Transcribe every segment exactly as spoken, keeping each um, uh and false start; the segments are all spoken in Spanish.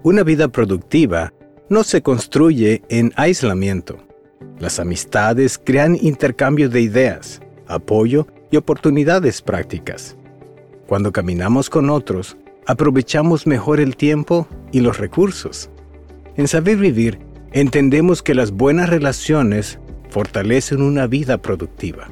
Una vida productiva no se construye en aislamiento. Las amistades crean intercambio de ideas, apoyo y oportunidades prácticas. Cuando caminamos con otros, aprovechamos mejor el tiempo y los recursos. En Saber Vivir, entendemos que las buenas relaciones fortalecen una vida productiva.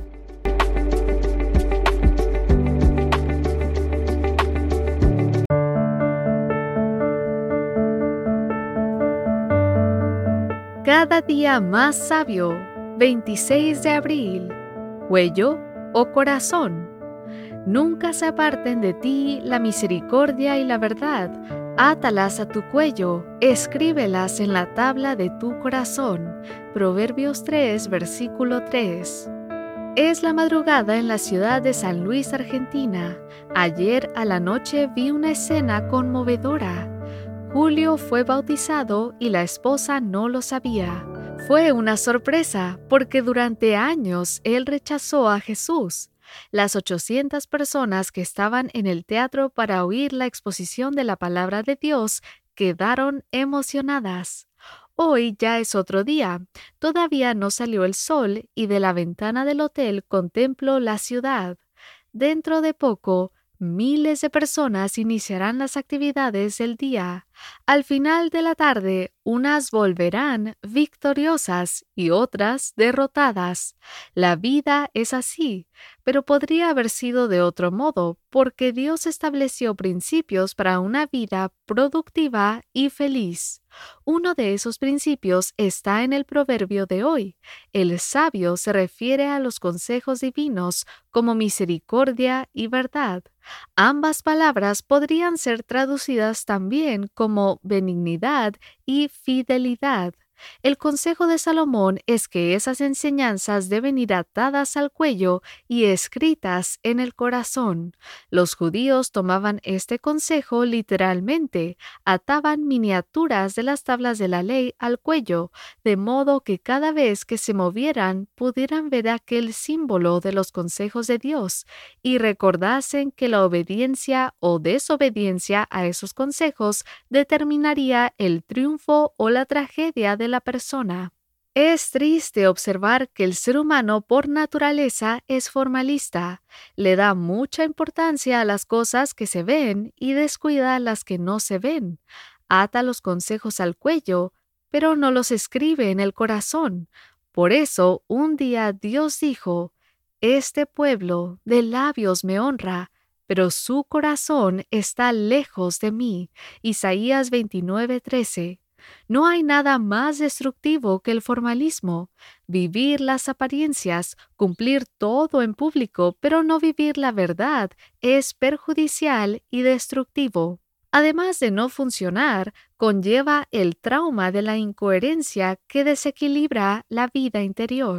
Cada día más sabio, veintiséis de abril. Cuello o corazón. Nunca se aparten de ti la misericordia y la verdad. Átalas a tu cuello, escríbelas en la tabla de tu corazón. Proverbios tres, versículo tres. Es la madrugada en la ciudad de San Luis, Argentina. Ayer a la noche vi una escena conmovedora. Julio fue bautizado y la esposa no lo sabía. Fue una sorpresa porque durante años él rechazó a Jesús. Las ochocientas personas que estaban en el teatro para oír la exposición de la palabra de Dios quedaron emocionadas. Hoy ya es otro día. Todavía no salió el sol y de la ventana del hotel contemplo la ciudad. Dentro de poco, miles de personas iniciarán las actividades del día. Al final de la tarde, unas volverán victoriosas y otras derrotadas. La vida es así, pero podría haber sido de otro modo, porque Dios estableció principios para una vida productiva y feliz. Uno de esos principios está en el proverbio de hoy. El sabio se refiere a los consejos divinos como misericordia y verdad. Ambas palabras podrían ser traducidas también como benignidad y fidelidad. El consejo de Salomón es que esas enseñanzas deben ir atadas al cuello y escritas en el corazón. Los judíos tomaban este consejo literalmente, ataban miniaturas de las tablas de la ley al cuello, de modo que cada vez que se movieran pudieran ver aquel símbolo de los consejos de Dios y recordasen que la obediencia o desobediencia a esos consejos determinaría el triunfo o la tragedia de la persona. Es triste observar que el ser humano por naturaleza es formalista. Le da mucha importancia a las cosas que se ven y descuida a las que no se ven. Ata los consejos al cuello, pero no los escribe en el corazón. Por eso, un día Dios dijo: «Este pueblo de labios me honra, pero su corazón está lejos de mí». Isaías veintinueve, trece. No hay nada más destructivo que el formalismo. Vivir las apariencias, cumplir todo en público, pero no vivir la verdad, es perjudicial y destructivo. Además de no funcionar, conlleva el trauma de la incoherencia que desequilibra la vida interior.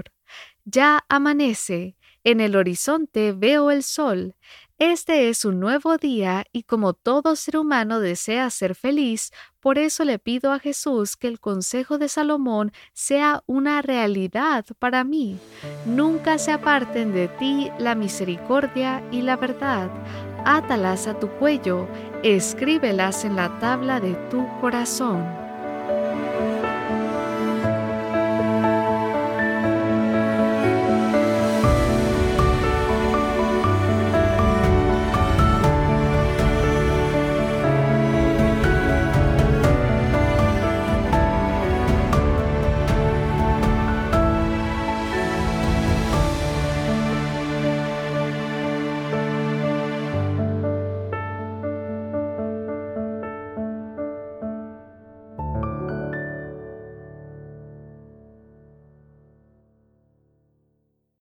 Ya amanece. En el horizonte veo el sol. Este es un nuevo día y como todo ser humano desea ser feliz, por eso le pido a Jesús que el consejo de Salomón sea una realidad para mí. Nunca se aparten de ti la misericordia y la verdad. Átalas a tu cuello, escríbelas en la tabla de tu corazón.